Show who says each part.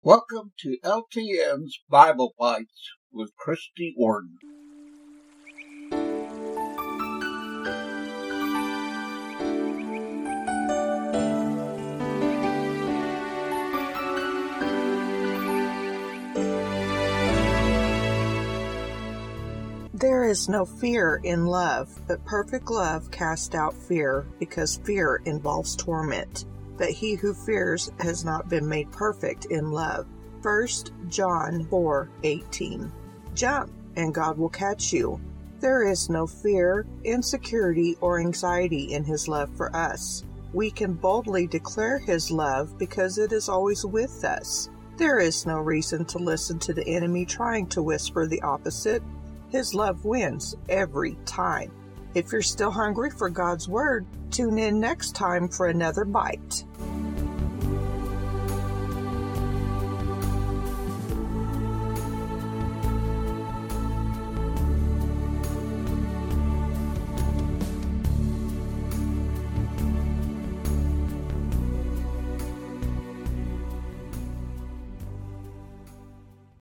Speaker 1: Welcome to LTN's Bible Bites with Christy Warden.
Speaker 2: There is no fear in love, but perfect love casts out fear, because fear involves torment. But he who fears has not been made perfect in love. 1 John 4:18. Jump, and God will catch you. There is no fear, insecurity, or anxiety in his love for us. We can boldly declare his love because it is always with us. There is no reason to listen to the enemy trying to whisper the opposite. His love wins every time. If you're still hungry for God's Word, tune in next time for another bite.